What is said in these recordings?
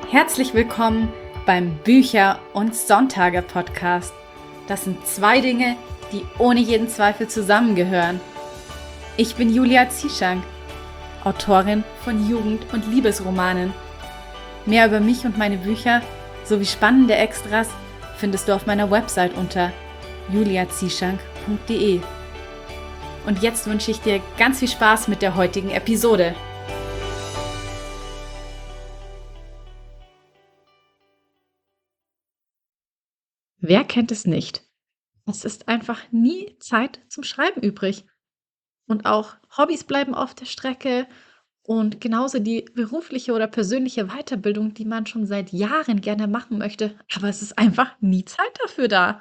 Herzlich willkommen beim Bücher- und Sonntage-Podcast. Das sind zwei Dinge, die ohne jeden Zweifel zusammengehören. Ich bin Julia Zieschank, Autorin von Jugend- und Liebesromanen. Mehr über mich und meine Bücher sowie spannende Extras findest du auf meiner Website unter juliazieschank.de. Und jetzt wünsche ich dir ganz viel Spaß mit der heutigen Episode. Wer kennt es nicht? Es ist einfach nie Zeit zum Schreiben übrig. Und auch Hobbys bleiben auf der Strecke und genauso die berufliche oder persönliche Weiterbildung, die man schon seit Jahren gerne machen möchte. Aber es ist einfach nie Zeit dafür da.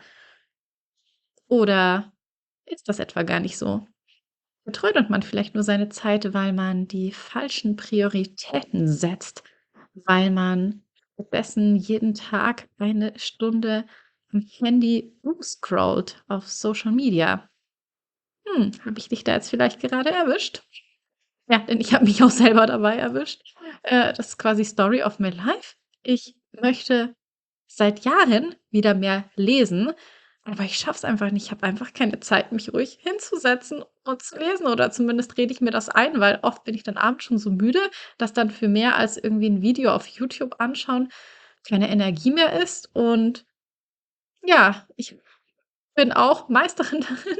Oder ist das etwa gar nicht so? Vertrödelt man vielleicht nur seine Zeit, weil man die falschen Prioritäten setzt, weil man stattdessen jeden Tag eine Stunde am Handy scrollt auf Social Media? Habe ich dich da jetzt vielleicht gerade erwischt? Ja, denn ich habe mich auch selber dabei erwischt. Das ist quasi Story of my life. Ich möchte seit Jahren wieder mehr lesen, aber ich schaffe es einfach nicht. Ich habe einfach keine Zeit, mich ruhig hinzusetzen und zu lesen oder zumindest rede ich mir das ein, weil oft bin ich dann abends schon so müde, dass dann für mehr als irgendwie ein Video auf YouTube anschauen keine Energie mehr ist und ja, ich bin auch Meisterin darin,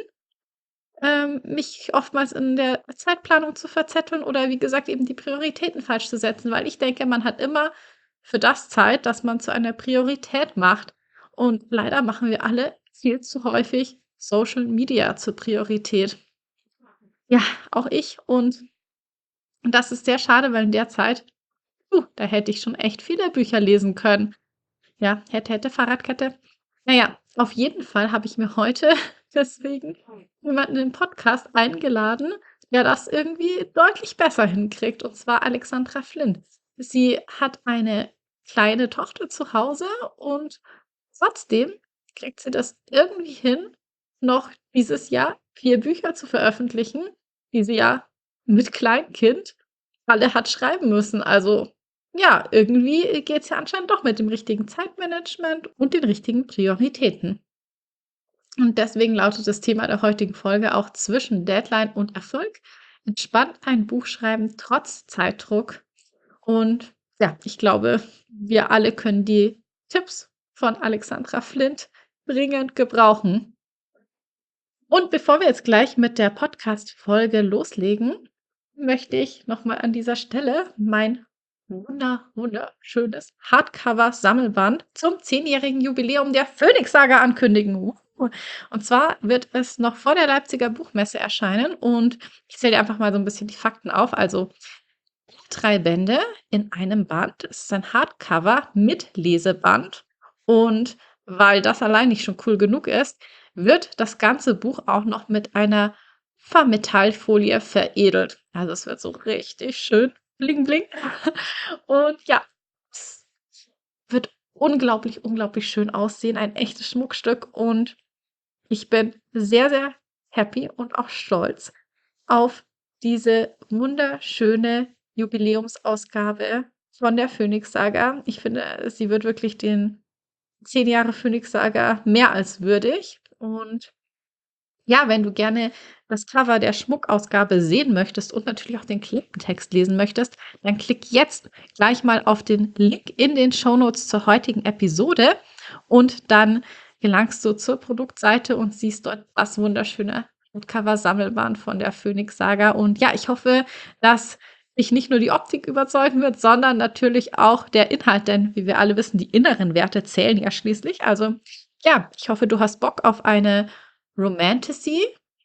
mich oftmals in der Zeitplanung zu verzetteln oder wie gesagt, eben die Prioritäten falsch zu setzen, weil ich denke, man hat immer für das Zeit, das man zu einer Priorität macht. Und leider machen wir alle viel zu häufig Social Media zur Priorität. Ja, auch ich. Und das ist sehr schade, weil in der Zeit, da hätte ich schon echt viele Bücher lesen können. Ja, hätte, Fahrradkette. Na ja, auf jeden Fall habe ich mir heute deswegen jemanden in den Podcast eingeladen, der das irgendwie deutlich besser hinkriegt, und zwar Alexandra Flint. Sie hat eine kleine Tochter zu Hause und trotzdem kriegt sie das irgendwie hin, noch dieses Jahr 4 Bücher zu veröffentlichen, die sie ja mit Kleinkind alle hat schreiben müssen. Also ja, irgendwie geht's ja anscheinend doch mit dem richtigen Zeitmanagement und den richtigen Prioritäten. Und deswegen lautet das Thema der heutigen Folge auch zwischen Deadline und Erfolg. Entspannt ein Buch schreiben trotz Zeitdruck. Und ja, ich glaube, wir alle können die Tipps von Alexandra Flint dringend gebrauchen. Und bevor wir jetzt gleich mit der Podcast-Folge loslegen, möchte ich nochmal an dieser Stelle mein wunderschönes Hardcover-Sammelband zum 10-jährigen Jubiläum der Phoenix-Saga ankündigen. Und zwar wird es noch vor der Leipziger Buchmesse erscheinen und ich zähle dir einfach mal so ein bisschen die Fakten auf. Also 3 Bände in einem Band. Es ist ein Hardcover mit Leseband und weil das allein nicht schon cool genug ist, wird das ganze Buch auch noch mit einer Metallfolie veredelt. Also es wird so richtig schön bling bling. Und ja, es wird unglaublich schön aussehen. Ein echtes Schmuckstück und ich bin sehr happy und auch stolz auf diese wunderschöne Jubiläumsausgabe von der Phoenix-Saga. Ich finde, sie wird wirklich den 10 Jahre Phoenix-Saga mehr als würdig. Und ja, wenn du gerne das Cover der Schmuckausgabe sehen möchtest und natürlich auch den Klappentext lesen möchtest, dann klick jetzt gleich mal auf den Link in den Shownotes zur heutigen Episode und dann gelangst du zur Produktseite und siehst dort das wunderschöne Cover-Sammelband von der Phoenix-Saga. Und ja, ich hoffe, dass dich nicht nur die Optik überzeugen wird, sondern natürlich auch der Inhalt, denn wie wir alle wissen, die inneren Werte zählen ja schließlich. Also ja, ich hoffe, du hast Bock auf eine Romantasy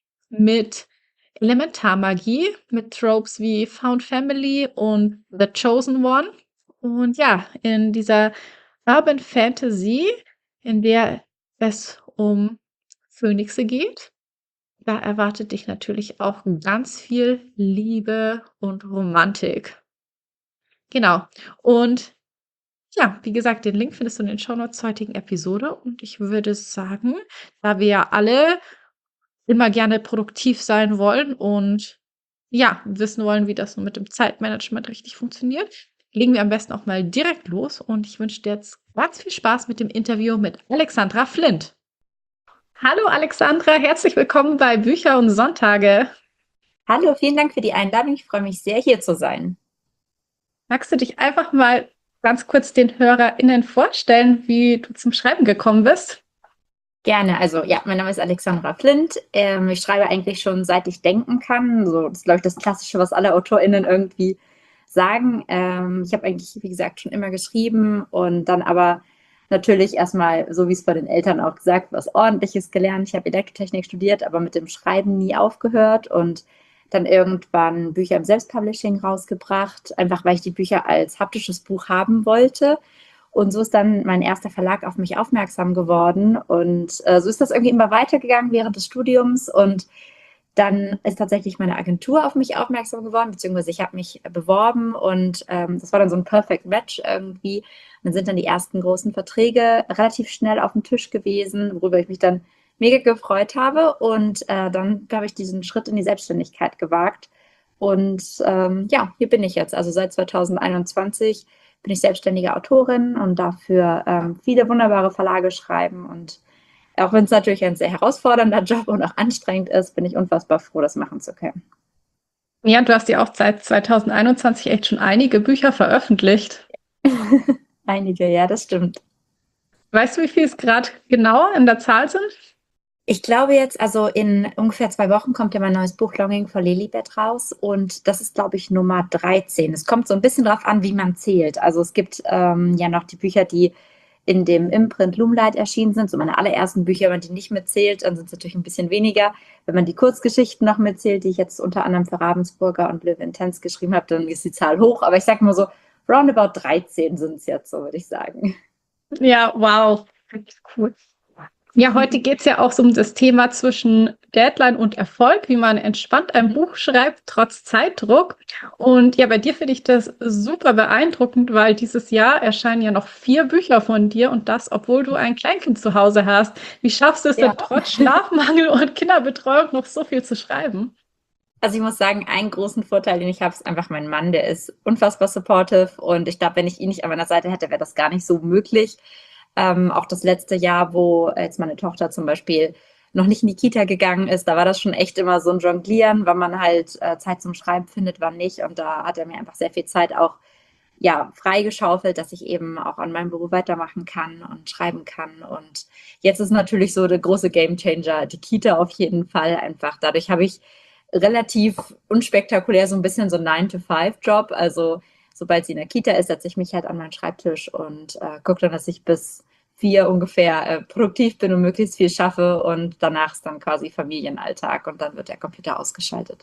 mit Elementarmagie, mit Tropes wie Found Family und The Chosen One. Und ja, in dieser Urban Fantasy, in der es um Phönixe geht, da erwartet dich natürlich auch ganz viel Liebe und Romantik. Genau. Und ja, wie gesagt, den Link findest du in den Shownotes zur heutigen Episode. Und ich würde sagen, da wir ja alle immer gerne produktiv sein wollen und ja, wissen wollen, wie das so mit dem Zeitmanagement richtig funktioniert, legen wir am besten auch mal direkt los und ich wünsche dir jetzt ganz viel Spaß mit dem Interview mit Alexandra Flint. Hallo Alexandra, herzlich willkommen bei Bücher und Sonntage. Hallo, vielen Dank für die Einladung. Ich freue mich sehr, hier zu sein. Magst du dich einfach mal ganz kurz den HörerInnen vorstellen, wie du zum Schreiben gekommen bist? Gerne. Also, ja, mein Name ist Alexandra Flint. Ich schreibe eigentlich schon seit ich denken kann. So, das ist, glaube ich, das Klassische, was alle AutorInnen irgendwie sagen. Ich habe eigentlich, wie gesagt, schon immer geschrieben und dann aber natürlich erstmal, so wie es von den Eltern auch gesagt, was Ordentliches gelernt. Ich habe Elektrotechnik studiert, aber mit dem Schreiben nie aufgehört und dann irgendwann Bücher im Selbstpublishing rausgebracht, einfach weil ich die Bücher als haptisches Buch haben wollte. Und so ist dann mein erster Verlag auf mich aufmerksam geworden. Und so ist das irgendwie immer weitergegangen während des Studiums. Und dann ist tatsächlich meine Agentur auf mich aufmerksam geworden, beziehungsweise ich habe mich beworben und das war dann so ein Perfect Match irgendwie. Und dann sind dann die ersten großen Verträge relativ schnell auf dem Tisch gewesen, worüber ich mich dann mega gefreut habe. Und dann habe ich diesen Schritt in die Selbstständigkeit gewagt. Und ja, hier bin ich jetzt. Also seit 2021 bin ich selbstständige Autorin und dafür viele wunderbare Verlage schreiben. Und auch wenn es natürlich ein sehr herausfordernder Job und auch anstrengend ist, bin ich unfassbar froh, das machen zu können. Ja, du hast ja auch seit 2021 echt schon einige Bücher veröffentlicht. Einige, ja, das stimmt. Weißt du, wie viel es gerade genau in der Zahl sind? Ich glaube jetzt, also in ungefähr 2 Wochen kommt ja mein neues Buch Longing for Lilibet raus und das ist, glaube ich, Nummer 13. Es kommt so ein bisschen drauf an, wie man zählt. Also es gibt ja noch die Bücher, die in dem Imprint Loomlight erschienen sind, so meine allerersten Bücher. Wenn man die nicht mitzählt, dann sind es natürlich ein bisschen weniger. Wenn man die Kurzgeschichten noch mitzählt, die ich jetzt unter anderem für Ravensburger und Live Intense geschrieben habe, dann ist die Zahl hoch. Aber ich sage mal so, roundabout 13 sind es jetzt, so würde ich sagen. Ja, wow. Richtig cool. Ja, heute geht es ja auch so um das Thema zwischen Deadline und Erfolg, wie man entspannt ein Buch schreibt, trotz Zeitdruck. Und ja, bei dir finde ich das super beeindruckend, weil dieses Jahr erscheinen ja noch 4 Bücher von dir und das, obwohl du ein Kleinkind zu Hause hast. Wie schaffst du es denn Ja. trotz Schlafmangel und Kinderbetreuung noch so viel zu schreiben? Also ich muss sagen, einen großen Vorteil, den ich habe, ist einfach mein Mann, der ist unfassbar supportive und ich glaube, wenn ich ihn nicht an meiner Seite hätte, wäre das gar nicht so möglich. Auch das letzte Jahr, wo jetzt meine Tochter zum Beispiel noch nicht in die Kita gegangen ist, da war das schon echt immer so ein Jonglieren, wann man halt Zeit zum Schreiben findet, wann nicht. Und da hat er mir einfach sehr viel Zeit auch ja, freigeschaufelt, dass ich eben auch an meinem Beruf weitermachen kann und schreiben kann. Und jetzt ist natürlich so der große Gamechanger, die Kita auf jeden Fall einfach. Dadurch habe ich relativ unspektakulär so ein bisschen so einen 9-to-5-Job. Also sobald sie in der Kita ist, setze ich mich halt an meinen Schreibtisch und gucke dann, dass ich bis 4 ungefähr produktiv bin und möglichst viel schaffe. Und danach ist dann quasi Familienalltag und dann wird der Computer ausgeschaltet.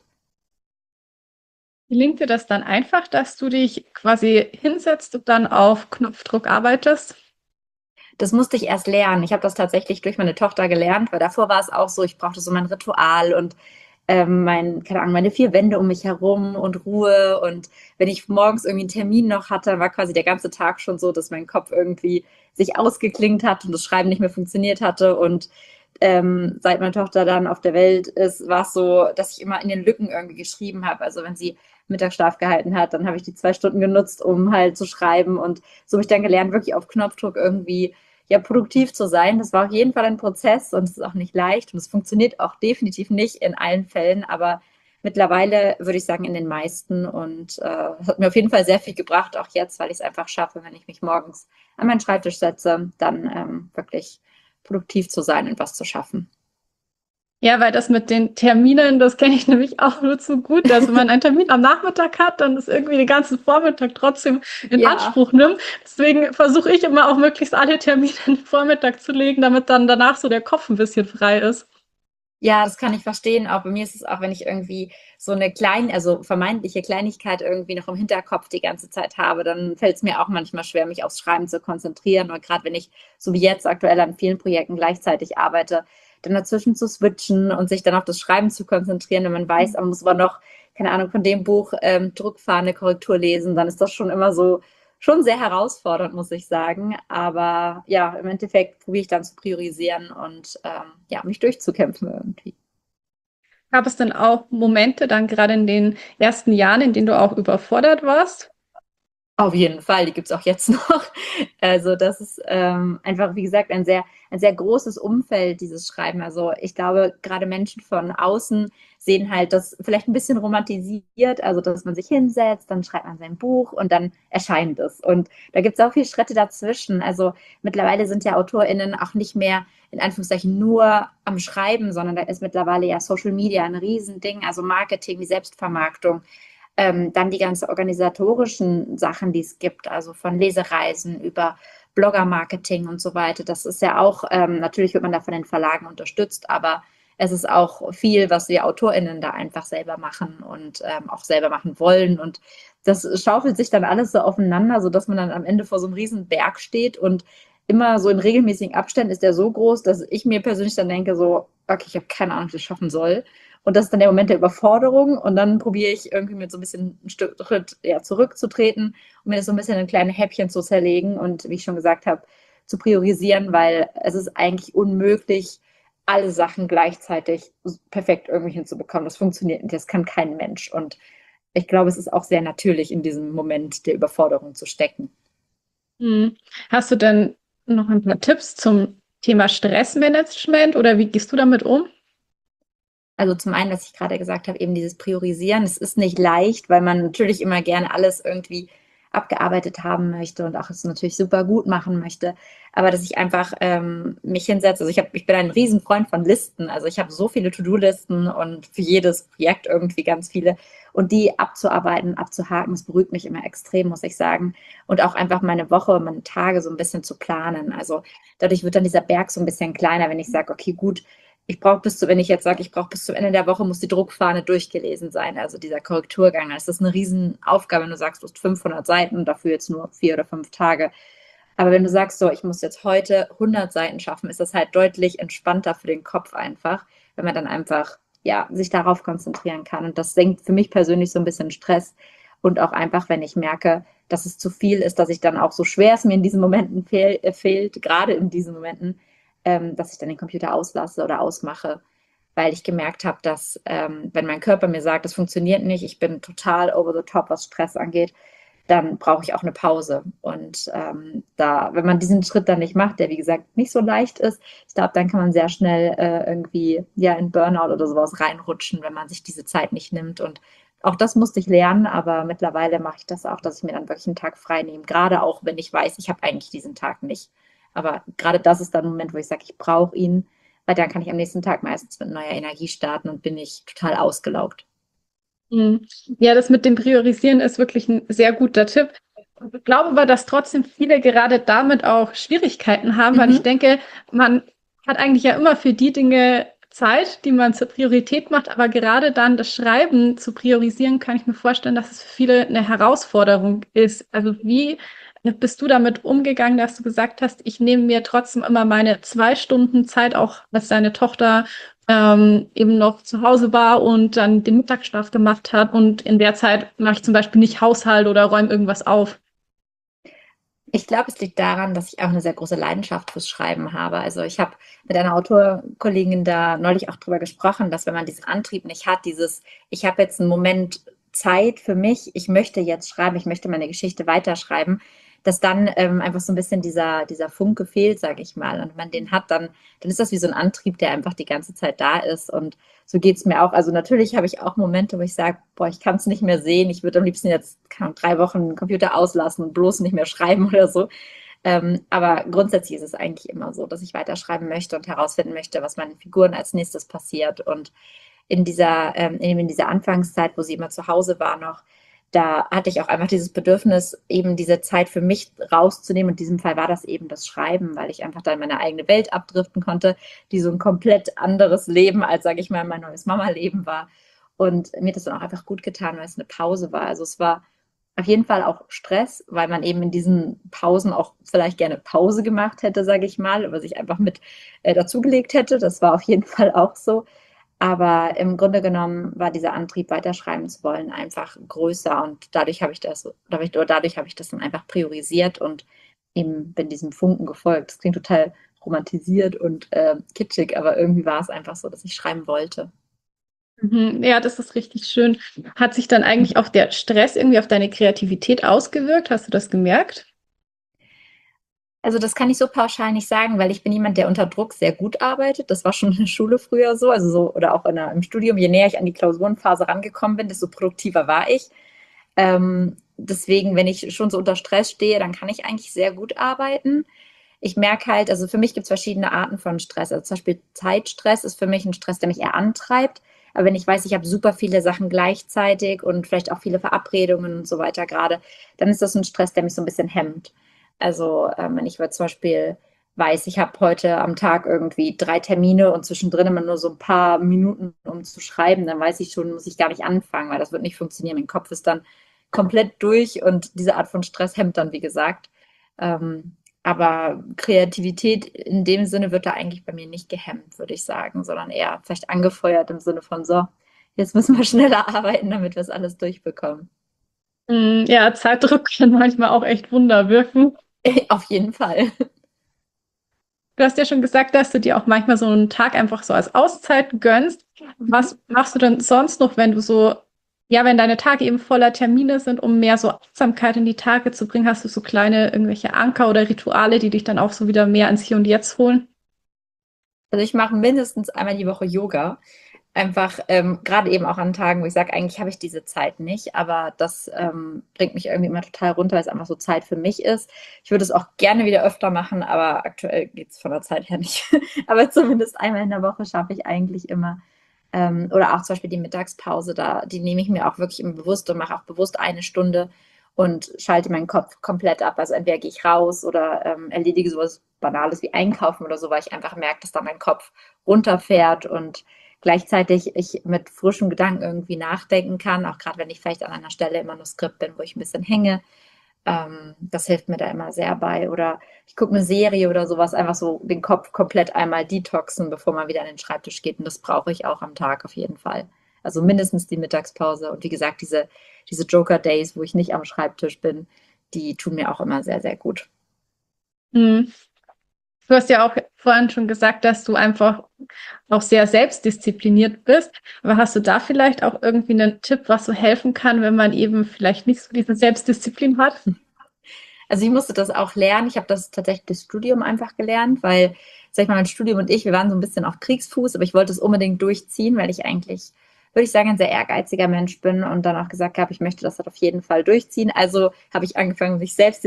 Gelingt dir das dann einfach, dass du dich quasi hinsetzt und dann auf Knopfdruck arbeitest? Das musste ich erst lernen. Ich habe das tatsächlich durch meine Tochter gelernt, weil davor war es auch so, ich brauchte so mein Ritual und keine Ahnung, meine 4 Wände um mich herum und Ruhe. Und wenn ich morgens irgendwie einen Termin noch hatte, war quasi der ganze Tag schon so, dass mein Kopf irgendwie sich ausgeklingt hat und das Schreiben nicht mehr funktioniert hatte. Und seit meine Tochter dann auf der Welt ist, war es so, dass ich immer in den Lücken irgendwie geschrieben habe. Also wenn sie Mittagsschlaf gehalten hat, dann habe ich die 2 Stunden genutzt, um halt zu schreiben. Und so habe ich dann gelernt, wirklich auf Knopfdruck irgendwie ja, produktiv zu sein. Das war auf jeden Fall ein Prozess und es ist auch nicht leicht und es funktioniert auch definitiv nicht in allen Fällen, aber mittlerweile würde ich sagen in den meisten und hat mir auf jeden Fall sehr viel gebracht, auch jetzt, weil ich es einfach schaffe, wenn ich mich morgens an meinen Schreibtisch setze, dann wirklich produktiv zu sein und was zu schaffen. Ja, weil das mit den Terminen, das kenne ich nämlich auch nur zu gut, dass wenn man einen Termin am Nachmittag hat, dann ist irgendwie den ganzen Vormittag trotzdem in Ja, Anspruch nimmt. Deswegen versuche ich immer auch möglichst alle Termine in den Vormittag zu legen, damit dann danach so der Kopf ein bisschen frei ist. ja, das kann ich verstehen. Auch bei mir ist es auch, wenn ich irgendwie so eine also vermeintliche Kleinigkeit irgendwie noch im Hinterkopf die ganze Zeit habe, dann fällt es mir auch manchmal schwer, mich aufs Schreiben zu konzentrieren. Und gerade wenn ich, so wie jetzt aktuell an vielen Projekten gleichzeitig arbeite, dann dazwischen zu switchen und sich dann auf das Schreiben zu konzentrieren, wenn man weiß, man muss aber noch, keine Ahnung, von dem Buch Druckfahne, Korrektur lesen, dann ist das schon immer so schon sehr herausfordernd, muss ich sagen. Aber ja, im Endeffekt probiere ich dann zu priorisieren und ja, mich durchzukämpfen irgendwie. Gab es denn auch Momente dann gerade in den ersten Jahren, in denen du auch überfordert warst? Auf jeden Fall, die gibt's auch jetzt noch. Also das ist einfach, wie gesagt, ein sehr großes Umfeld, dieses Schreiben. Also ich glaube, gerade Menschen von außen sehen halt das vielleicht ein bisschen romantisiert, also dass man sich hinsetzt, dann schreibt man sein Buch und dann erscheint es. Und da gibt's auch viele Schritte dazwischen. Also mittlerweile sind ja AutorInnen auch nicht mehr in Anführungszeichen nur am Schreiben, sondern da ist mittlerweile ja Social Media ein Riesending, also Marketing, die Selbstvermarktung. Dann die ganzen organisatorischen Sachen, die es gibt, also von Lesereisen über Blogger-Marketing und so weiter. Das ist ja auch, natürlich wird man da von den Verlagen unterstützt, aber es ist auch viel, was wir AutorInnen da einfach selber machen und auch selber machen wollen. Und das schaufelt sich dann alles so aufeinander, sodass man dann am Ende vor so einem riesen Berg steht und immer so in regelmäßigen Abständen ist der so groß, dass ich mir persönlich dann denke, so, okay, ich habe keine Ahnung, wie ich das schaffen soll. Und das ist dann der Moment der Überforderung. Und dann probiere ich irgendwie mit so ein bisschen ein Schritt ja, zurückzutreten und mir das so ein bisschen in kleine Häppchen zu zerlegen und, wie ich schon gesagt habe, zu priorisieren, weil es ist eigentlich unmöglich, alle Sachen gleichzeitig perfekt irgendwie hinzubekommen. Das funktioniert nicht. Das kann kein Mensch. Und ich glaube, es ist auch sehr natürlich, in diesem Moment der Überforderung zu stecken. Hm. Hast du denn noch ein paar Tipps zum Thema Stressmanagement oder wie gehst du damit um? Also zum einen, was ich gerade gesagt habe, eben dieses Priorisieren. Es ist nicht leicht, weil man natürlich immer gerne alles irgendwie abgearbeitet haben möchte und auch es natürlich super gut machen möchte. Aber dass ich einfach mich hinsetze, also ich bin ein Riesenfreund von Listen. Also ich habe so viele To-Do-Listen und für jedes Projekt irgendwie ganz viele. Und die abzuarbeiten, abzuhaken, das beruhigt mich immer extrem, muss ich sagen. Und auch einfach meine Woche, meine Tage so ein bisschen zu planen. Also dadurch wird dann dieser Berg so ein bisschen kleiner, wenn ich sage, okay, gut, wenn ich jetzt sage, ich brauche bis zum Ende der Woche, muss die Druckfahne durchgelesen sein, also dieser Korrekturgang. Das ist eine Riesenaufgabe, wenn du sagst, du hast 500 Seiten und dafür jetzt nur 4 oder 5 Tage. Aber wenn du sagst, so, ich muss jetzt heute 100 Seiten schaffen, ist das halt deutlich entspannter für den Kopf einfach, wenn man dann einfach, ja, sich darauf konzentrieren kann. Und das senkt für mich persönlich so ein bisschen Stress. Und auch einfach, wenn ich merke, dass es zu viel ist, dass ich dann auch so schwer es mir in diesen Momenten fehlt, gerade in diesen Momenten, dass ich dann den Computer auslasse oder ausmache, weil ich gemerkt habe, dass wenn mein Körper mir sagt, das funktioniert nicht, ich bin total over the top, was Stress angeht, dann brauche ich auch eine Pause. Und wenn man diesen Schritt dann nicht macht, der wie gesagt nicht so leicht ist, ich glaube, dann kann man sehr schnell irgendwie ja in Burnout oder sowas reinrutschen, wenn man sich diese Zeit nicht nimmt. Und auch das musste ich lernen, aber mittlerweile mache ich das auch, dass ich mir dann wirklich einen Tag frei nehme. Gerade auch, wenn ich weiß, ich habe eigentlich diesen Tag nicht. Aber gerade das ist dann ein Moment, wo ich sage, ich brauche ihn, weil dann kann ich am nächsten Tag meistens mit neuer Energie starten und bin nicht total ausgelaugt. Hm. Ja, das mit dem Priorisieren ist wirklich ein sehr guter Tipp. Ich glaube aber, dass trotzdem viele gerade damit auch Schwierigkeiten haben, weil ich Mhm. denke, man hat eigentlich ja immer für die Dinge Zeit, die man zur Priorität macht, aber gerade dann das Schreiben zu priorisieren, kann ich mir vorstellen, dass es für viele eine Herausforderung ist. Also wie bist du damit umgegangen, dass du gesagt hast, ich nehme mir trotzdem immer meine 2 Stunden Zeit, auch als deine Tochter eben noch zu Hause war und dann den Mittagsschlaf gemacht hat und in der Zeit mache ich zum Beispiel nicht Haushalt oder räume irgendwas auf. Ich glaube, es liegt daran, dass ich auch eine sehr große Leidenschaft fürs Schreiben habe. Also ich habe mit einer Autorkollegin da neulich auch drüber gesprochen, dass wenn man diesen Antrieb nicht hat, ich habe jetzt einen Moment Zeit für mich, ich möchte jetzt schreiben, ich möchte meine Geschichte weiterschreiben, dass dann einfach so ein bisschen dieser Funke fehlt, sage ich mal. Und wenn man den hat, dann ist das wie so ein Antrieb, der einfach die ganze Zeit da ist. Und so geht es mir auch. Also natürlich habe ich auch Momente, wo ich sage, boah, ich kann es nicht mehr sehen. Ich würde am liebsten jetzt keine Ahnung, 3 Wochen den Computer auslassen und bloß nicht mehr schreiben oder so. Aber grundsätzlich ist es eigentlich immer so, dass ich weiterschreiben möchte und herausfinden möchte, was meinen Figuren als nächstes passiert. Und in dieser Anfangszeit, wo sie immer zu Hause war noch, da hatte ich auch einfach dieses Bedürfnis, eben diese Zeit für mich rauszunehmen. Und in diesem Fall war das eben das Schreiben, weil ich einfach da in meine eigene Welt abdriften konnte, die so ein komplett anderes Leben als, sage ich mal, mein neues Mama-Leben war. Und mir hat das dann auch einfach gut getan, weil es eine Pause war. Also es war auf jeden Fall auch Stress, weil man eben in diesen Pausen auch vielleicht gerne Pause gemacht hätte, sage ich mal, oder sich einfach mit dazugelegt hätte. Das war auf jeden Fall auch so. Aber im Grunde genommen war dieser Antrieb, weiterschreiben zu wollen, einfach größer und dadurch habe ich das dann einfach priorisiert und eben bin diesem Funken gefolgt. Das klingt total romantisiert und kitschig, aber irgendwie war es einfach so, dass ich schreiben wollte. Mhm. Ja, das ist richtig schön. Hat sich dann eigentlich auch der Stress irgendwie auf deine Kreativität ausgewirkt? Hast du das gemerkt? Also das kann ich so pauschal nicht sagen, weil ich bin jemand, der unter Druck sehr gut arbeitet. Das war schon in der Schule früher so, also so oder auch im Studium. Je näher ich an die Klausurenphase rangekommen bin, desto produktiver war ich. Deswegen, wenn ich schon so unter Stress stehe, dann kann ich eigentlich sehr gut arbeiten. Ich merke halt, also für mich gibt es verschiedene Arten von Stress. Also zum Beispiel Zeitstress ist für mich ein Stress, der mich eher antreibt. Aber wenn ich weiß, ich habe super viele Sachen gleichzeitig und vielleicht auch viele Verabredungen und so weiter gerade, dann ist das ein Stress, der mich so ein bisschen hemmt. Also wenn ich zum Beispiel weiß, ich habe heute am Tag irgendwie 3 Termine und zwischendrin immer nur so ein paar Minuten, um zu schreiben, dann weiß ich schon, muss ich gar nicht anfangen, weil das wird nicht funktionieren. Mein Kopf ist dann komplett durch und diese Art von Stress hemmt dann, wie gesagt. Aber Kreativität in dem Sinne wird da eigentlich bei mir nicht gehemmt, würde ich sagen, sondern eher vielleicht angefeuert im Sinne von so, jetzt müssen wir schneller arbeiten, damit wir es alles durchbekommen. Ja, Zeitdruck kann manchmal auch echt Wunder wirken. Auf jeden Fall. Du hast ja schon gesagt, dass du dir auch manchmal so einen Tag einfach so als Auszeit gönnst. Was machst du denn sonst noch, wenn du so, ja, wenn deine Tage eben voller Termine sind, um mehr so Achtsamkeit in die Tage zu bringen? Hast du so kleine irgendwelche Anker oder Rituale, die dich dann auch so wieder mehr ans Hier und Jetzt holen? Also ich mache mindestens einmal die Woche Yoga. Einfach, gerade eben auch an Tagen, wo ich sage, eigentlich habe ich diese Zeit nicht, aber das bringt mich irgendwie immer total runter, weil es einfach so Zeit für mich ist. Ich würde es auch gerne wieder öfter machen, aber aktuell geht es von der Zeit her nicht. Aber zumindest einmal in der Woche schaffe ich eigentlich immer. Oder auch zum Beispiel die Mittagspause, die nehme ich mir auch wirklich immer bewusst und mache auch bewusst eine Stunde und schalte meinen Kopf komplett ab. Also entweder gehe ich raus oder erledige sowas Banales wie Einkaufen oder so, weil ich einfach merke, dass da mein Kopf runterfährt und gleichzeitig ich mit frischem Gedanken irgendwie nachdenken kann, auch gerade wenn ich vielleicht an einer Stelle im Manuskript bin, wo ich ein bisschen hänge. Das hilft mir da immer sehr bei. Oder ich gucke eine Serie oder sowas, einfach so den Kopf komplett einmal detoxen, bevor man wieder an den Schreibtisch geht. Und das brauche ich auch am Tag auf jeden Fall. Also mindestens die Mittagspause. Und wie gesagt, diese Joker-Days, wo ich nicht am Schreibtisch bin, die tun mir auch immer sehr, sehr gut. Hm. Du hast ja auch vorhin schon gesagt, dass du einfach auch sehr selbstdiszipliniert bist. Aber hast du da vielleicht auch irgendwie einen Tipp, was so helfen kann, wenn man eben vielleicht nicht so diese Selbstdisziplin hat? Also ich musste das auch lernen. Ich habe das tatsächlich das Studium einfach gelernt, weil, sag ich mal, mein Studium und ich, wir waren so ein bisschen auf Kriegsfuß, aber ich wollte es unbedingt durchziehen, weil ich eigentlich, würde ich sagen, ein sehr ehrgeiziger Mensch bin und dann auch gesagt habe, ich möchte das halt auf jeden Fall durchziehen. Also habe ich angefangen,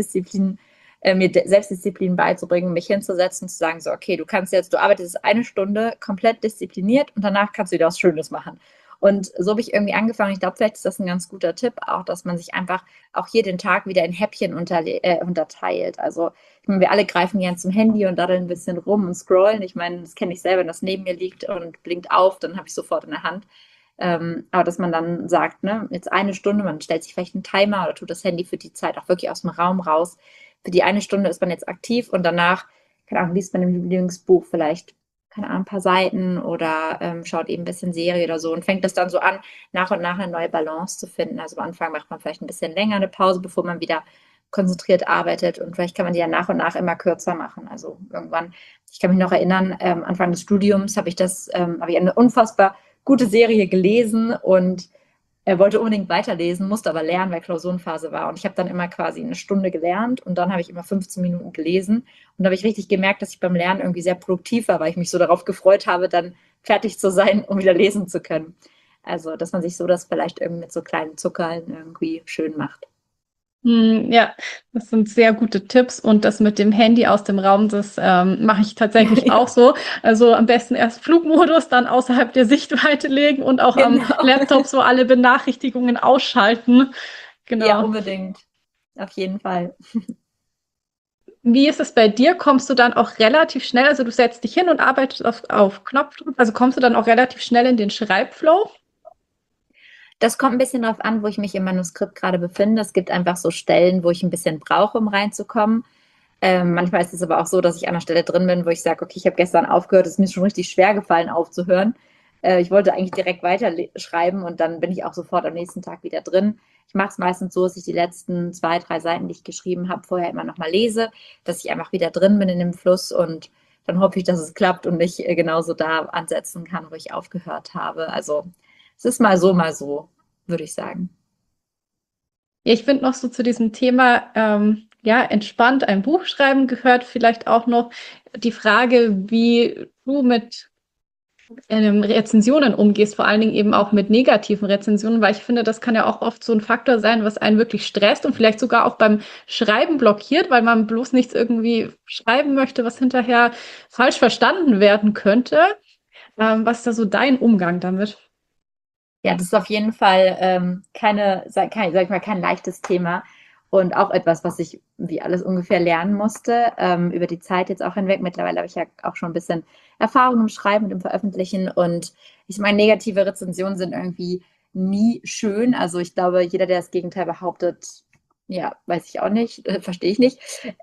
mir Selbstdisziplin beizubringen, mich hinzusetzen und zu sagen, so, okay, du arbeitest eine Stunde komplett diszipliniert und danach kannst du wieder was Schönes machen. Und so habe ich irgendwie angefangen. Ich glaube, vielleicht ist das ein ganz guter Tipp, auch, dass man sich einfach auch hier den Tag wieder in Häppchen unterteilt. Also, ich meine, wir alle greifen gern zum Handy und daddeln ein bisschen rum und scrollen. Ich meine, das kenne ich selber, wenn das neben mir liegt und blinkt auf, dann habe ich sofort in der Hand. Aber dass man dann sagt, ne, jetzt eine Stunde, man stellt sich vielleicht einen Timer oder tut das Handy für die Zeit auch wirklich aus dem Raum raus. Für die eine Stunde ist man jetzt aktiv und danach, keine Ahnung, liest man im Lieblingsbuch vielleicht, keine Ahnung, ein paar Seiten oder schaut eben ein bisschen Serie oder so und fängt das dann so an, nach und nach eine neue Balance zu finden. Also am Anfang macht man vielleicht ein bisschen länger eine Pause, bevor man wieder konzentriert arbeitet und vielleicht kann man die ja nach und nach immer kürzer machen. Also irgendwann, ich kann mich noch erinnern, Anfang des Studiums habe ich eine unfassbar gute Serie gelesen und er wollte unbedingt weiterlesen, musste aber lernen, weil Klausurenphase war. Und ich habe dann immer quasi eine Stunde gelernt und dann habe ich immer 15 Minuten gelesen. Und da habe ich richtig gemerkt, dass ich beim Lernen irgendwie sehr produktiv war, weil ich mich so darauf gefreut habe, dann fertig zu sein, um wieder lesen zu können. Also, dass man sich so das vielleicht irgendwie mit so kleinen Zuckern irgendwie schön macht. Ja, das sind sehr gute Tipps und das mit dem Handy aus dem Raum, das mache ich tatsächlich Ja, auch so. Also am besten erst Flugmodus, dann außerhalb der Sichtweite legen und auch am genau. Laptop so alle Benachrichtigungen ausschalten. Ja, Genau. unbedingt. Auf jeden Fall. Wie ist es bei dir? Kommst du dann auch relativ schnell, also du setzt dich hin und arbeitest auf Knopfdruck, also kommst du dann auch relativ schnell in den Schreibflow? Das kommt ein bisschen darauf an, wo ich mich im Manuskript gerade befinde. Es gibt einfach so Stellen, wo ich ein bisschen brauche, um reinzukommen. Manchmal ist es aber auch so, dass ich an einer Stelle drin bin, wo ich sage, okay, ich habe gestern aufgehört, es ist mir schon richtig schwer gefallen, aufzuhören. Ich wollte eigentlich direkt weiterschreiben und dann bin ich auch sofort am nächsten Tag wieder drin. Ich mache es meistens so, dass ich die letzten 2, 3 Seiten, die ich geschrieben habe, vorher immer nochmal lese, dass ich einfach wieder drin bin in dem Fluss und dann hoffe ich, dass es klappt und ich genauso da ansetzen kann, wo ich aufgehört habe. Also es ist mal so, würde ich sagen. Ja, ich finde noch so zu diesem Thema, ja, entspannt ein Buch schreiben gehört vielleicht auch noch die Frage, wie du mit Rezensionen umgehst, vor allen Dingen eben auch mit negativen Rezensionen, weil ich finde, das kann ja auch oft so ein Faktor sein, was einen wirklich stresst und vielleicht sogar auch beim Schreiben blockiert, weil man bloß nichts irgendwie schreiben möchte, was hinterher falsch verstanden werden könnte. Was ist da so dein Umgang damit? Ja, das ist auf jeden Fall sag ich mal, kein leichtes Thema und auch etwas, was ich wie alles ungefähr lernen musste, über die Zeit jetzt auch hinweg. Mittlerweile habe ich ja auch schon ein bisschen Erfahrung im Schreiben und im Veröffentlichen und ich meine, negative Rezensionen sind irgendwie nie schön. Also ich glaube, jeder, der das Gegenteil behauptet, ja, weiß ich auch nicht, verstehe ich nicht.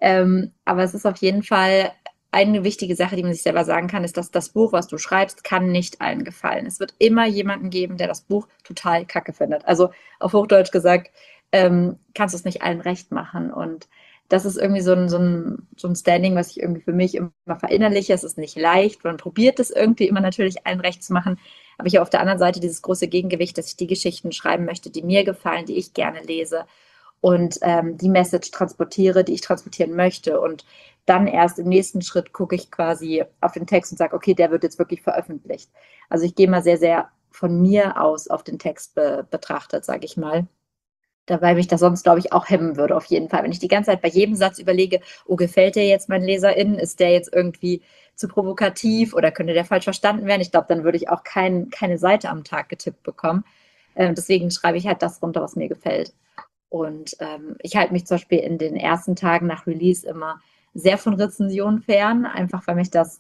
Aber es ist auf jeden Fall eine wichtige Sache, die man sich selber sagen kann, ist, dass das Buch, was du schreibst, kann nicht allen gefallen. Es wird immer jemanden geben, der das Buch total kacke findet. Also auf Hochdeutsch gesagt, kannst du es nicht allen recht machen. Und das ist irgendwie so ein Standing, was ich irgendwie für mich immer verinnerliche. Es ist nicht leicht. Man probiert es irgendwie immer natürlich allen recht zu machen. Aber ich habe auf der anderen Seite dieses große Gegengewicht, dass ich die Geschichten schreiben möchte, die mir gefallen, die ich gerne lese und die Message transportiere, die ich transportieren möchte. Und dann erst im nächsten Schritt gucke ich quasi auf den Text und sage, okay, der wird jetzt wirklich veröffentlicht. Also ich gehe mal sehr, sehr von mir aus auf den Text betrachtet, sage ich mal. Dabei mich das sonst, glaube ich, auch hemmen würde, auf jeden Fall. Wenn ich die ganze Zeit bei jedem Satz überlege, oh, gefällt der jetzt meinen LeserInnen? Ist der jetzt irgendwie zu provokativ oder könnte der falsch verstanden werden? Ich glaube, dann würde ich auch keine Seite am Tag getippt bekommen. Deswegen schreibe ich halt das runter, was mir gefällt. Und ich halte mich zum Beispiel in den ersten Tagen nach Release immer sehr von Rezensionen fern, einfach weil mich das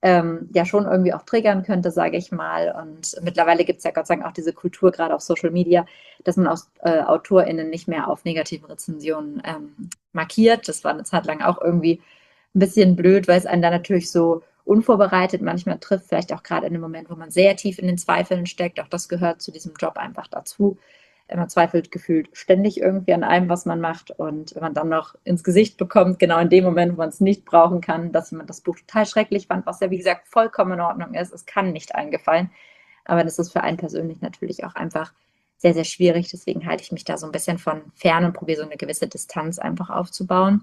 ja schon irgendwie auch triggern könnte, sage ich mal. Und mittlerweile gibt es ja Gott sei Dank auch diese Kultur, gerade auf Social Media, dass man aus AutorInnen nicht mehr auf negative Rezensionen markiert. Das war eine Zeit lang auch irgendwie ein bisschen blöd, weil es einen dann natürlich so unvorbereitet manchmal trifft, vielleicht auch gerade in dem Moment, wo man sehr tief in den Zweifeln steckt. Auch das gehört zu diesem Job einfach dazu. Man zweifelt gefühlt ständig irgendwie an allem, was man macht. Und wenn man dann noch ins Gesicht bekommt, genau in dem Moment, wo man es nicht brauchen kann, dass jemand das Buch total schrecklich fand, was ja, wie gesagt, vollkommen in Ordnung ist. Es kann nicht allen gefallen. Aber das ist für einen persönlich natürlich auch einfach sehr, sehr schwierig. Deswegen halte ich mich da so ein bisschen von fern und probiere so eine gewisse Distanz einfach aufzubauen.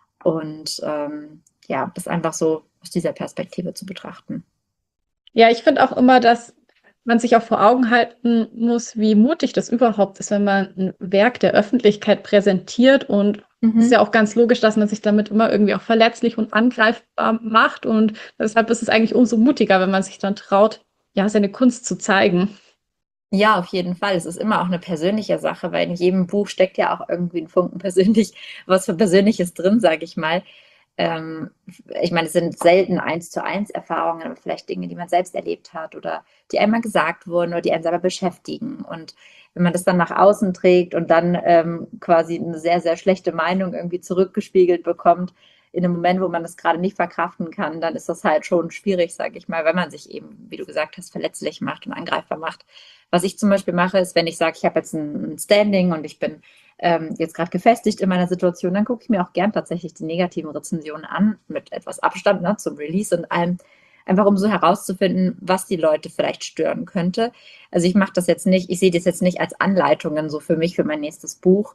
Und ja, das einfach so aus dieser Perspektive zu betrachten. Ja, ich finde auch immer, dass man sich auch vor Augen halten muss, wie mutig das überhaupt ist, wenn man ein Werk der Öffentlichkeit präsentiert. Und es ist Mhm. ja auch ganz logisch, dass man sich damit immer irgendwie auch verletzlich und angreifbar macht. Und deshalb ist es eigentlich umso mutiger, wenn man sich dann traut, ja, seine Kunst zu zeigen. Ja, auf jeden Fall. Es ist immer auch eine persönliche Sache, weil in jedem Buch steckt ja auch irgendwie ein Funken persönlich, was für Persönliches drin, sage ich mal. Ähm, Ich meine, es sind selten eins-zu-eins Erfahrungen, aber vielleicht Dinge, die man selbst erlebt hat oder die einmal gesagt wurden oder die einen selber beschäftigen. Und wenn man das dann nach außen trägt und dann quasi eine sehr, sehr schlechte Meinung irgendwie zurückgespiegelt bekommt, in einem Moment, wo man das gerade nicht verkraften kann, dann ist das halt schon schwierig, sage ich mal, wenn man sich eben, wie du gesagt hast, verletzlich macht und angreifbar macht. Was ich zum Beispiel mache, ist, wenn ich sage, ich habe jetzt ein Standing und ich bin jetzt gerade gefestigt in meiner Situation, dann gucke ich mir auch gern tatsächlich die negativen Rezensionen an, mit etwas Abstand, ne, zum Release und allem, einfach um so herauszufinden, was die Leute vielleicht stören könnte. Also ich mache das jetzt nicht, ich sehe das jetzt nicht als Anleitungen so für mich, für mein nächstes Buch.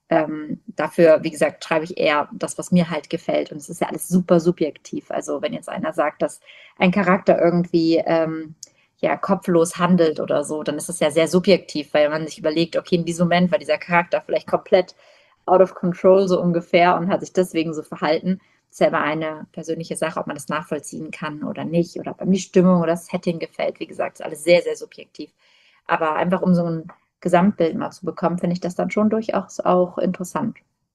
Dafür, wie gesagt, schreibe ich eher das, was mir halt gefällt. Und es ist ja alles super subjektiv. Also wenn jetzt einer sagt, dass ein Charakter irgendwie ja, kopflos handelt oder so, dann ist das ja sehr subjektiv, weil man sich überlegt, okay, in diesem Moment war dieser Charakter vielleicht komplett out of control so ungefähr und hat sich deswegen so verhalten. Das ist ja immer eine persönliche Sache, ob man das nachvollziehen kann oder nicht oder ob einem die Stimmung oder das Setting gefällt. Wie gesagt, ist alles sehr, sehr subjektiv. Aber einfach um so ein Gesamtbild mal zu bekommen, finde ich das dann schon durchaus auch interessant.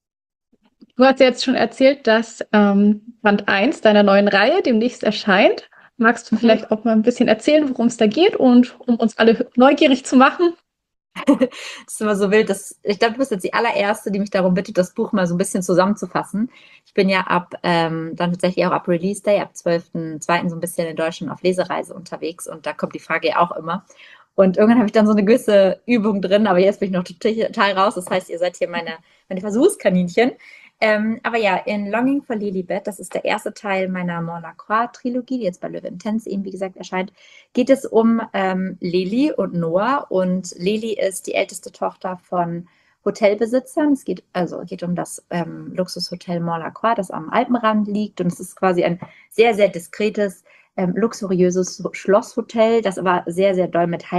Du hast ja jetzt schon erzählt, dass Band 1 deiner neuen Reihe demnächst erscheint. Magst du Mhm. vielleicht auch mal ein bisschen erzählen, worum es da geht und um uns alle neugierig zu machen? Das ist immer so wild. Ich glaube, du bist jetzt die allererste, die mich darum bittet, das Buch mal so ein bisschen zusammenzufassen. Ich bin ja dann tatsächlich auch ab Release Day, ab 12.02. so ein bisschen in Deutschland auf Lesereise unterwegs und da kommt die Frage ja auch immer. Und irgendwann habe ich dann so eine gewisse Übung drin, aber jetzt bin ich noch total raus. Das heißt, ihr seid hier meine Versuchskaninchen. Aber ja, in Longing for Lilibet, das ist der erste Teil meiner Mont Lacroix-Trilogie, die jetzt bei Löwe Intense eben, wie gesagt, erscheint, geht es um Lili und Noah. Und Lili ist die älteste Tochter von Hotelbesitzern. Es geht um das Luxushotel Mont Lacroix, das am Alpenrand liegt. Und es ist quasi ein sehr, sehr diskretes, luxuriöses Schlosshotel, das aber sehr, sehr doll mit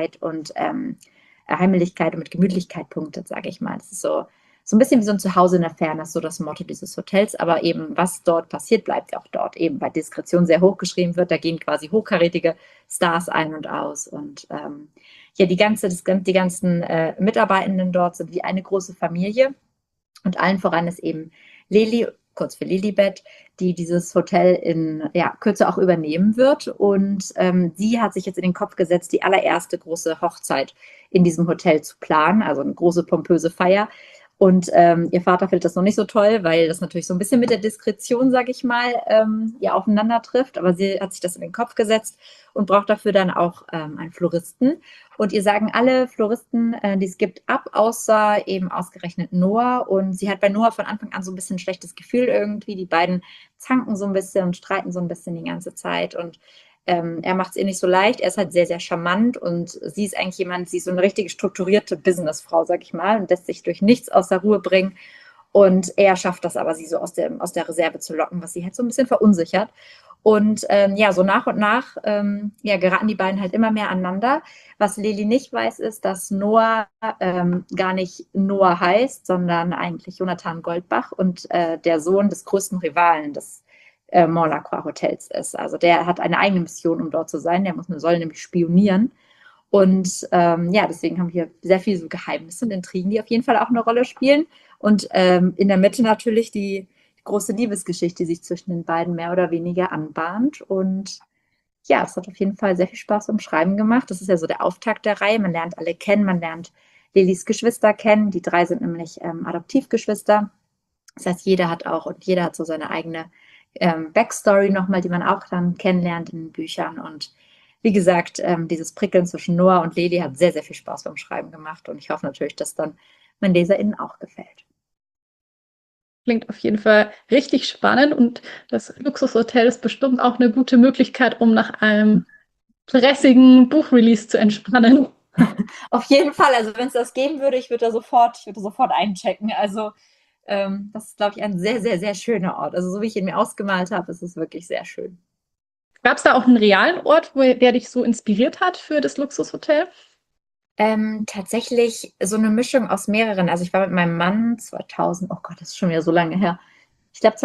Heimlichkeit und mit Gemütlichkeit punktet, sage ich mal. Es ist so ein bisschen wie so ein Zuhause in der Ferne, ist so das Motto dieses Hotels. Aber eben, was dort passiert, bleibt auch dort. Eben, weil Diskretion sehr hoch geschrieben wird. Da gehen quasi hochkarätige Stars ein und aus. Und ja, die ganzen Mitarbeitenden dort sind wie eine große Familie. Und allen voran ist eben Lili, kurz für Lilibet, die dieses Hotel in Kürze auch übernehmen wird. Und sie hat sich jetzt in den Kopf gesetzt, die allererste große Hochzeit in diesem Hotel zu planen, also eine große pompöse Feier. Und ihr Vater findet das noch nicht so toll, weil das natürlich so ein bisschen mit der Diskretion, sage ich mal, aufeinander trifft. Aber sie hat sich das in den Kopf gesetzt und braucht dafür dann auch einen Floristen. Und ihr sagen alle Floristen, die es gibt, ab, außer eben ausgerechnet Noah. Und sie hat bei Noah von Anfang an so ein bisschen ein schlechtes Gefühl irgendwie. Die beiden zanken so ein bisschen und streiten so ein bisschen die ganze Zeit. Und er macht es ihr nicht so leicht. Er ist halt sehr, sehr charmant und sie ist eigentlich sie ist so eine richtige strukturierte Businessfrau, sag ich mal, und lässt sich durch nichts aus der Ruhe bringen. Und er schafft das aber, sie so aus der Reserve zu locken, was sie halt so ein bisschen verunsichert. Und so nach und nach geraten die beiden halt immer mehr aneinander. Was Lili nicht weiß, ist, dass Noah gar nicht Noah heißt, sondern eigentlich Jonathan Goldbach und der Sohn des größten Rivalen des Mont Lacroix Hotels ist. Also der hat eine eigene Mission, um dort zu sein. Soll nämlich spionieren. Und deswegen haben wir hier sehr viele so Geheimnisse und Intrigen, die auf jeden Fall auch eine Rolle spielen. Und in der Mitte natürlich die große Liebesgeschichte, die sich zwischen den beiden mehr oder weniger anbahnt. Und ja, es hat auf jeden Fall sehr viel Spaß beim Schreiben gemacht. Das ist ja so der Auftakt der Reihe. Man lernt alle kennen, man lernt Lilis Geschwister kennen. Die drei sind nämlich Adoptivgeschwister. Das heißt, jeder hat so seine eigene Backstory nochmal, die man auch dann kennenlernt in den Büchern. Und wie gesagt, dieses Prickeln zwischen Noah und Lili hat sehr, sehr viel Spaß beim Schreiben gemacht. Und ich hoffe natürlich, dass dann meinen LeserInnen auch gefällt. Klingt auf jeden Fall richtig spannend und das Luxushotel ist bestimmt auch eine gute Möglichkeit, um nach einem stressigen Buchrelease zu entspannen. Auf jeden Fall, also wenn es das geben würde, ich würde sofort einchecken. Also das ist, glaube ich, ein sehr, sehr, sehr schöner Ort. Also so wie ich ihn mir ausgemalt habe, ist es wirklich sehr schön. Gab es da auch einen realen Ort, der dich so inspiriert hat für das Luxushotel? Tatsächlich so eine Mischung aus mehreren. Also ich war mit meinem Mann 2000, oh Gott, das ist schon wieder so lange her. Ich glaube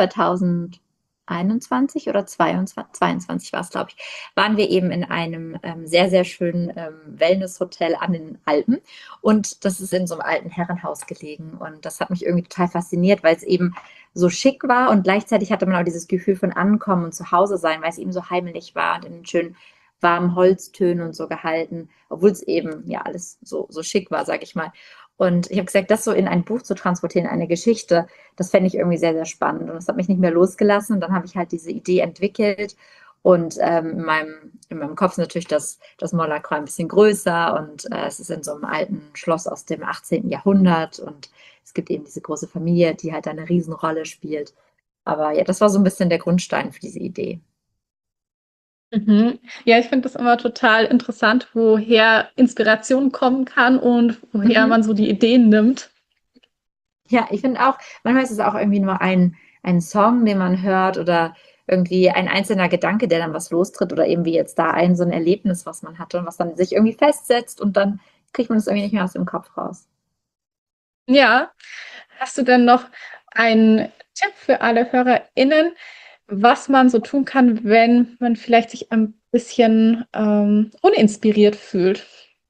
2021 oder 22 war es, glaube ich, waren wir eben in einem sehr, sehr schönen Wellnesshotel an den Alpen. Und das ist in so einem alten Herrenhaus gelegen. Und das hat mich irgendwie total fasziniert, weil es eben so schick war und gleichzeitig hatte man auch dieses Gefühl von Ankommen und zu Hause sein, weil es eben so heimelig war und in den schönen warmen Holztönen und so gehalten, obwohl es eben ja alles so schick war, sag ich mal. Und ich habe gesagt, das so in ein Buch zu transportieren, eine Geschichte, das fände ich irgendwie sehr, sehr spannend. Und das hat mich nicht mehr losgelassen. Und dann habe ich halt diese Idee entwickelt. Und in meinem Kopf ist natürlich das Mont Lacroix ein bisschen größer. Und es ist in so einem alten Schloss aus dem 18. Jahrhundert. Und es gibt eben diese große Familie, die halt eine Riesenrolle spielt. Aber ja, das war so ein bisschen der Grundstein für diese Idee. Mhm. Ja, ich finde das immer total interessant, woher Inspiration kommen kann und woher Mhm. man so die Ideen nimmt. Ja, ich finde auch, manchmal ist es auch irgendwie nur ein Song, den man hört oder irgendwie ein einzelner Gedanke, der dann was lostritt oder eben wie jetzt da so ein Erlebnis, was man hatte und was dann sich irgendwie festsetzt und dann kriegt man das irgendwie nicht mehr aus dem Kopf raus. Ja, hast du denn noch einen Tipp für alle HörerInnen, was man so tun kann, wenn man vielleicht sich ein bisschen uninspiriert fühlt?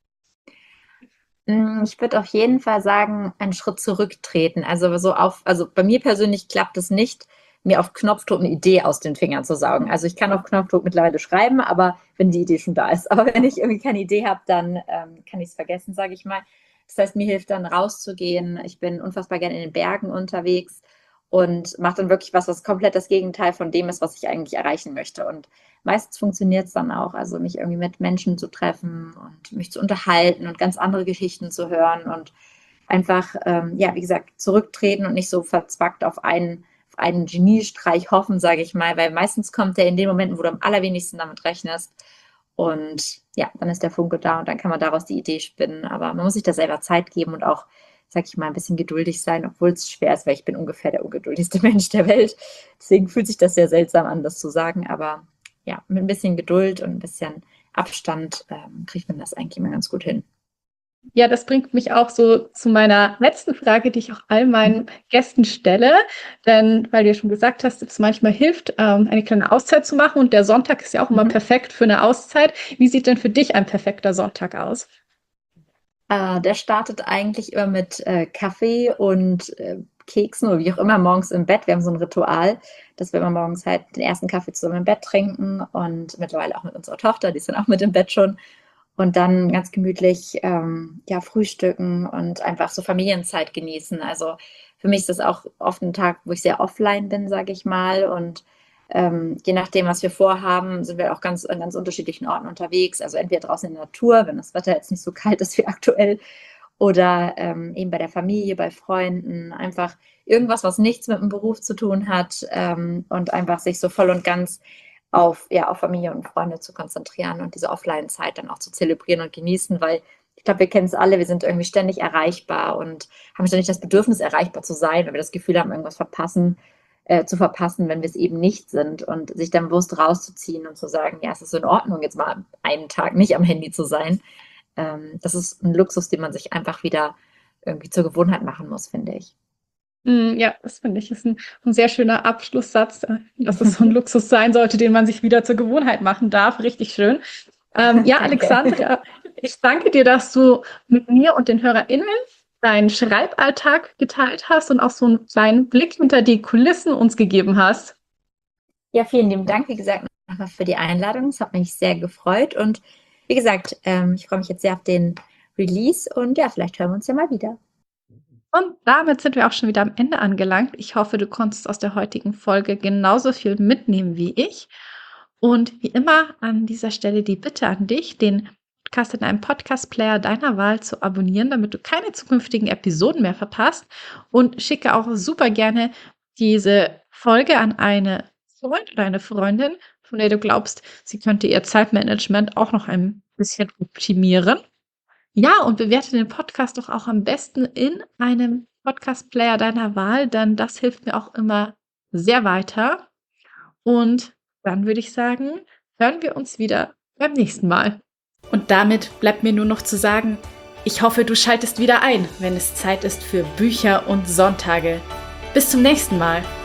Ich würde auf jeden Fall sagen, einen Schritt zurücktreten. Also bei mir persönlich klappt es nicht, mir auf Knopfdruck eine Idee aus den Fingern zu saugen. Also ich kann auf Knopfdruck mittlerweile schreiben, aber wenn die Idee schon da ist. Aber wenn ich irgendwie keine Idee habe, dann kann ich es vergessen, sage ich mal. Das heißt, mir hilft dann rauszugehen. Ich bin unfassbar gerne in den Bergen unterwegs und mache dann wirklich was komplett das Gegenteil von dem ist, was ich eigentlich erreichen möchte. Und meistens funktioniert es dann auch, also mich irgendwie mit Menschen zu treffen und mich zu unterhalten und ganz andere Geschichten zu hören. Und einfach, ja, wie gesagt, zurücktreten und nicht so verzwackt auf einen Geniestreich hoffen, sage ich mal, weil meistens kommt der in den Momenten, wo du am allerwenigsten damit rechnest. Und ja, dann ist der Funke da und dann kann man daraus die Idee spinnen. Aber man muss sich da selber Zeit geben und auch, sag ich mal, ein bisschen geduldig sein, obwohl es schwer ist, weil ich bin ungefähr der ungeduldigste Mensch der Welt. Deswegen fühlt sich das sehr seltsam an, das zu sagen. Aber ja, mit ein bisschen Geduld und ein bisschen Abstand kriegt man das eigentlich immer ganz gut hin. Ja, das bringt mich auch so zu meiner letzten Frage, die ich auch all meinen Gästen stelle. Denn, weil du ja schon gesagt hast, es manchmal hilft, eine kleine Auszeit zu machen. Und der Sonntag ist ja auch immer perfekt für eine Auszeit. Wie sieht denn für dich ein perfekter Sonntag aus? Der startet eigentlich immer mit Kaffee und Keksen oder wie auch immer morgens im Bett. Wir haben so ein Ritual, dass wir immer morgens halt den ersten Kaffee zusammen im Bett trinken und mittlerweile auch mit unserer Tochter, die ist dann auch mit im Bett schon. Und dann ganz gemütlich ja, frühstücken und einfach so Familienzeit genießen. Also für mich ist das auch oft ein Tag, wo ich sehr offline bin, sage ich mal. Und je nachdem, was wir vorhaben, sind wir auch an ganz unterschiedlichen Orten unterwegs. Also entweder draußen in der Natur, wenn das Wetter jetzt nicht so kalt ist wie aktuell, oder eben bei der Familie, bei Freunden. Einfach irgendwas, was nichts mit dem Beruf zu tun hat und einfach sich so voll und ganz auf, ja, auf Familie und Freunde zu konzentrieren und diese Offline-Zeit dann auch zu zelebrieren und genießen, weil ich glaube, wir kennen es alle, wir sind irgendwie ständig erreichbar und haben ständig das Bedürfnis, erreichbar zu sein, weil wir das Gefühl haben, irgendwas zu verpassen, wenn wir es eben nicht sind und sich dann bewusst rauszuziehen und zu sagen, ja, es ist in Ordnung, jetzt mal einen Tag nicht am Handy zu sein. Das ist ein Luxus, den man sich einfach wieder irgendwie zur Gewohnheit machen muss, finde ich. Ja, das finde ich ist ein sehr schöner Abschlusssatz, dass es so ein Luxus sein sollte, den man sich wieder zur Gewohnheit machen darf. Richtig schön. Ja, Alexandra, ich danke dir, dass du mit mir und den HörerInnen deinen Schreiballtag geteilt hast und auch so einen kleinen Blick hinter die Kulissen uns gegeben hast. Ja, vielen lieben Dank, wie gesagt, nochmal für die Einladung. Es hat mich sehr gefreut und wie gesagt, ich freue mich jetzt sehr auf den Release und ja, vielleicht hören wir uns ja mal wieder. Und damit sind wir auch schon wieder am Ende angelangt. Ich hoffe, du konntest aus der heutigen Folge genauso viel mitnehmen wie ich. Und wie immer an dieser Stelle die Bitte an dich, den Podcast in einem Podcast-Player deiner Wahl zu abonnieren, damit du keine zukünftigen Episoden mehr verpasst. Und schicke auch super gerne diese Folge an eine Freund oder eine Freundin, von der du glaubst, sie könnte ihr Zeitmanagement auch noch ein bisschen optimieren. Ja, und bewerte den Podcast doch auch am besten in einem Podcast-Player deiner Wahl, denn das hilft mir auch immer sehr weiter. Und dann würde ich sagen, hören wir uns wieder beim nächsten Mal. Und damit bleibt mir nur noch zu sagen, ich hoffe, du schaltest wieder ein, wenn es Zeit ist für Bücher und Sonntage. Bis zum nächsten Mal.